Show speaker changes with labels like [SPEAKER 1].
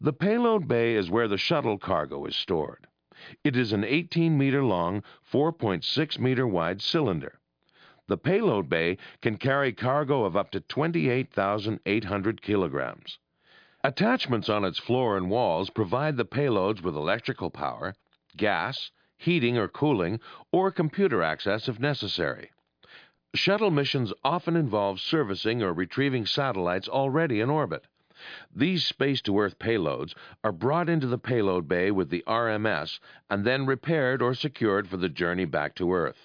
[SPEAKER 1] The payload bay is where the shuttle cargo is stored. It is an 18-meter long, 4.6-meter wide cylinder. The payload bay can carry cargo of up to 28,800 kilograms. Attachments on its floor and walls provide the payloads with electrical power, gas, heating or cooling, or computer access if necessary. Shuttle missions often involve servicing or retrieving satellites already in orbit. These space-to-Earth payloads are brought into the payload bay with the RMS and then repaired or secured for the journey back to Earth.